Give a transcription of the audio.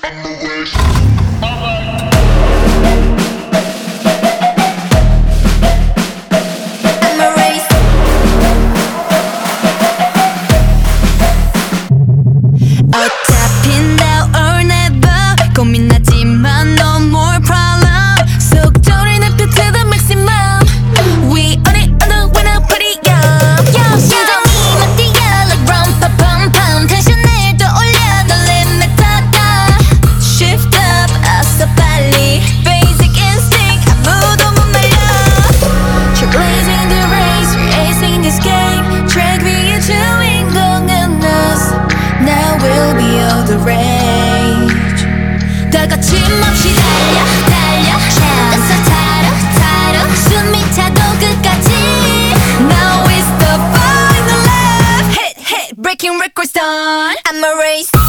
어차피 now or never 고민하지만 no more problem 속도를 높여 to the maximum We on it on the winner pretty young 심장이 막 뛰어 like rum pa pum pum 텐션을 더 올려 the limit 닫아 Shift up 어서 빨리 Basic instinct 아무도 못 말려 You're blazing the race racing this game Track 위에 주인공은 us Now we'll be all the rage 다 거침없이 달려 달려 딴서 타러 숨이 차도 끝까지 Now it's the final lap Hit breaking records done I'm a race